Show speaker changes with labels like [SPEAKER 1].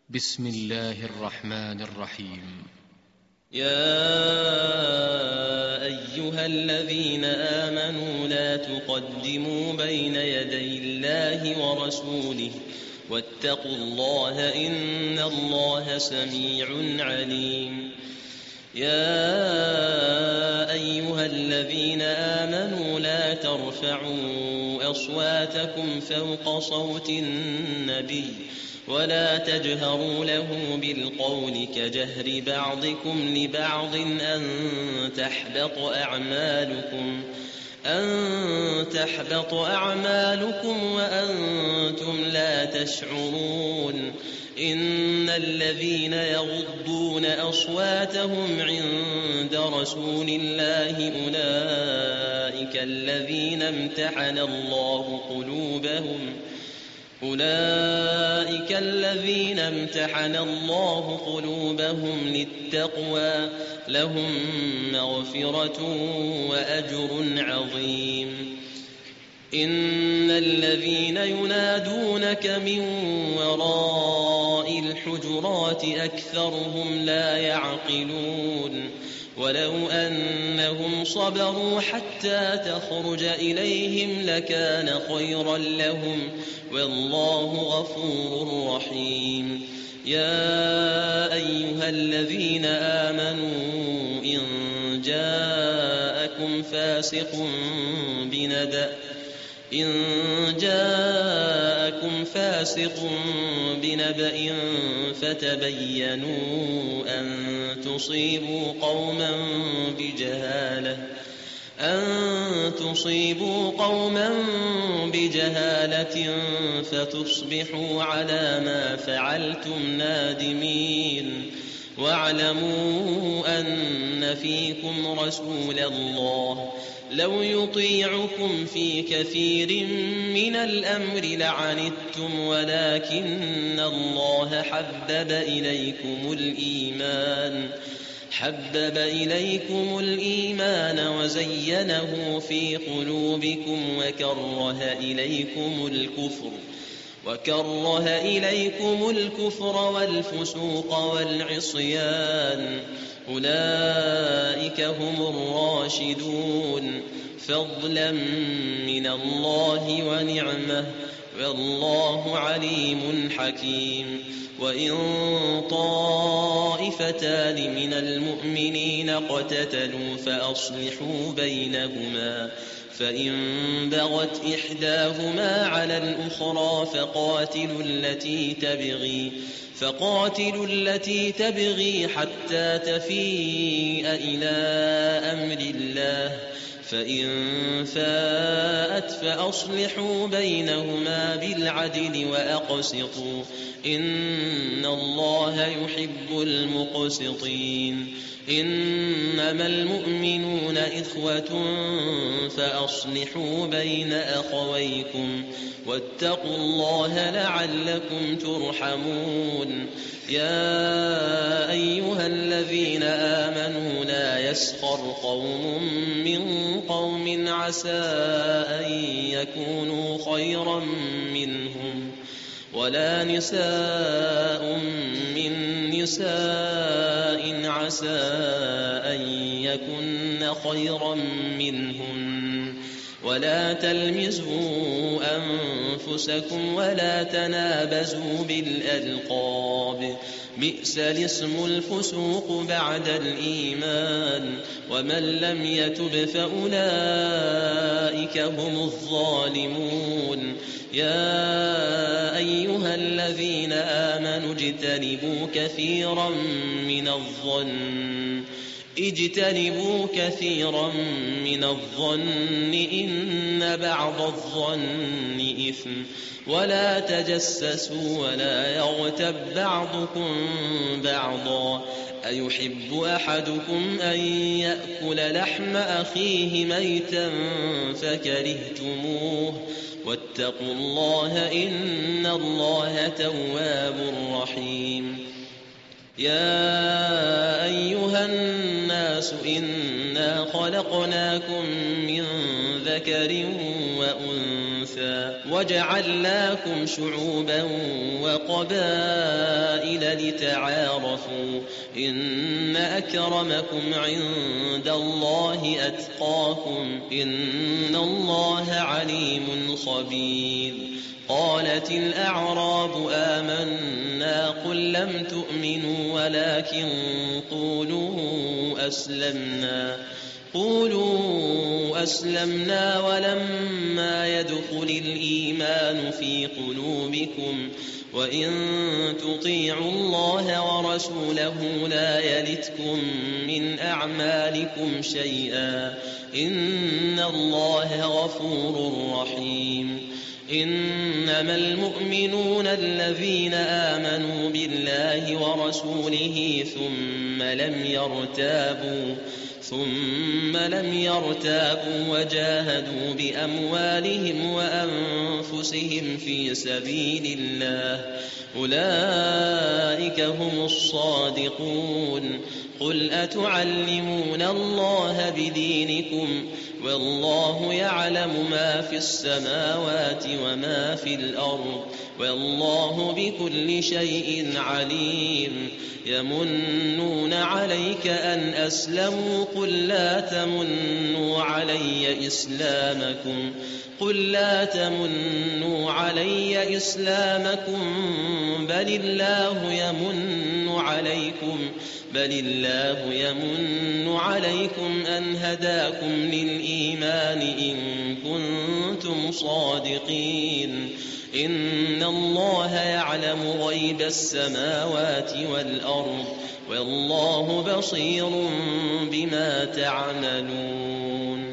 [SPEAKER 1] بسم الله الرحمن الرحيم.
[SPEAKER 2] يا أيها الذين آمنوا لا تقدموا بين يدي الله ورسوله واتقوا الله إن الله سميع عليم. يا أيها الذين آمنوا لا ترفعوا أصواتكم فوق صوت النبي ولا تجهروا له بالقول كجهر بعضكم لبعض أن تحبط أعمالكم وأنتم لا تشعرون. إن الذين يغضون أصواتهم عند رسول الله أولئك الذين امتحن الله قلوبهم للتقوى لهم مغفرة وأجر عظيم. إن الذين ينادونك من وراء الحجرات أكثرهم لا يعقلون. ولو أنهم صبروا حتى تخرج إليهم لكان خيرا لهم والله غفور رحيم. يا أيها الذين آمنوا إن جاءكم فاسق بنبأ فتبينوا أن تصيبوا قوما بجهالة فتصبحوا على ما فعلتم نادمين. واعلموا أن فيكم رسول الله لو يطيعكم في كثير من الأمر لعنتم ولكن الله حبب إليكم الإيمان وزينه في قلوبكم وكره إليكم الكفر والفسوق والعصيان أولئك هم الراشدون فضلا من الله ونعمة والله عليم حكيم. وإن طائفتان من المؤمنين اقتتلوا فأصلحوا بينهما فإن بغت إحداهما على الأخرى فقاتلوا التي تبغي حتى تفيء إلى أمر الله فإن فاءت فأصلحوا بينهما بالعدل وأقسطوا إن الله يحب المقسطين. إنما المؤمنون إخوة فأصلحوا بين أخويكم واتقوا الله لعلكم ترحمون. يا أيها الذين آمنوا لا يسخر قوم من قوم عسى أن يكونوا خيرا منهم ولا نساء من نساء عسى أن يكن خيرا منهن ولا تلمزوا أنفسكم ولا تنابزوا بالألقاب بئس الاسم الفسوق بعد الإيمان ومن لم يتب فأولئك هم الظالمون. يا أيها الذين آمنوا اجتنبوا كثيرا من الظن إن بعض الظن إثم ولا تجسسوا ولا يغتب بعضكم بعضا أيحب أحدكم أن يأكل لحم أخيه ميتا فكرهتموه واتقوا الله إن الله تواب رحيم. يا أيها الناس إنا خلقناكم من ذكر وأنثى وجعلناكم شعوبا وقبائل لتعارفوا إن أكرمكم عند الله أتقاكم إن الله عليم خبير قالت الأعراب آمنا قل لم تؤمنوا ولكن قولوا أسلمنا ولما يدخل الإيمان في قلوبكم وإن تطيعوا الله ورسوله لا يلتكم من أعمالكم شيئا إن الله غفور رحيم إنما المؤمنون الذين آمنوا بالله ورسوله ثم لم يرتابوا وجاهدوا بأموالهم وأنفسهم في سبيل الله أولئك هم الصادقون قل أتعلمون الله بدينكم والله يعلم ما في السماوات وما في الأرض والله بكل شيء عليم يمنون عليك أن أسلموا قل لا تمنوا علي إسلامكم بل الله يمن عليكم أن هداكم للإيمان إن كنتم صادقين إن الله يعلم غيب السماوات والأرض والله بصير بما تعملون